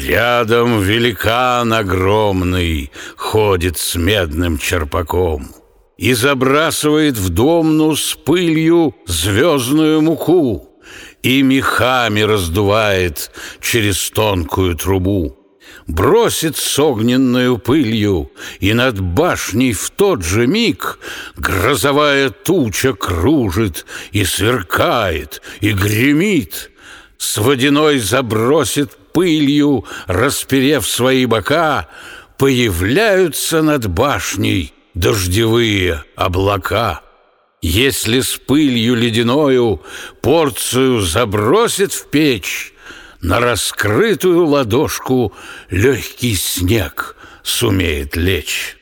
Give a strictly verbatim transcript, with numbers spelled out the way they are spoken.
Рядом великан огромный ходит с медным черпаком и забрасывает в домну с пылью звездную муку и мехами раздувает через тонкую трубу. Бросит с огненною пылью, и над башней в тот же миг грозовая туча кружит и сверкает, и гремит. С водяной забросит пылью, расперев свои бока, появляются над башней дождевые облака. Если с пылью ледяною порцию забросит в печь, на раскрытую ладошку легкий снег сумеет лечь.